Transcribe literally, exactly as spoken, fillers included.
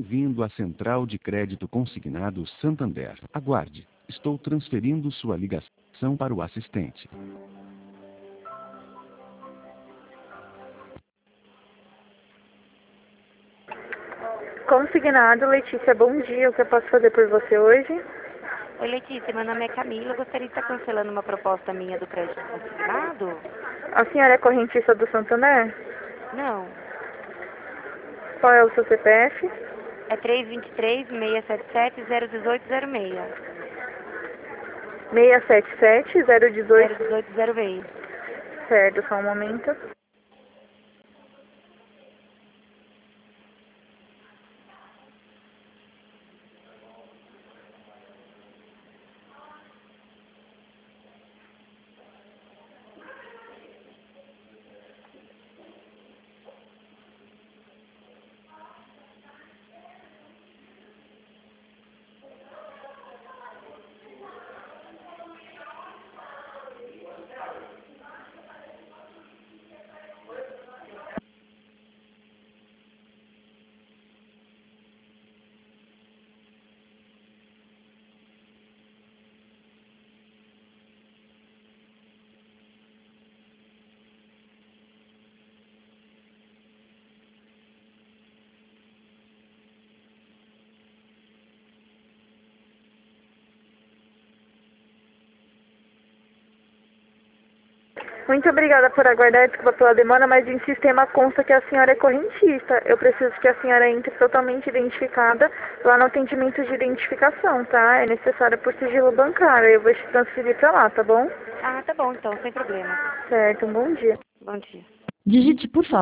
Bem-vindo à Central de Crédito Consignado Santander. Aguarde. Estou transferindo sua ligação para o assistente. Consignado, Letícia, bom dia. O que eu posso fazer por você hoje? Oi, Letícia, meu nome é Camila. Eu gostaria de estar cancelando uma proposta minha do crédito consignado? A senhora é correntista do Santander? Não. Qual é o seu C P F? É três dois três, seis sete sete, zero um oito zero seis. seis sete sete, zero um oito. zero um oito zero seis. Certo, só um momento. Muito obrigada por aguardar, desculpa pela demora, mas em sistema consta que a senhora é correntista. Eu preciso que a senhora entre totalmente identificada lá no atendimento de identificação, tá? É necessário por sigilo bancário. Eu vou te transferir pra lá, tá bom? Ah, tá bom, então, sem problema. Certo, um bom dia. Bom dia. Digite, por favor.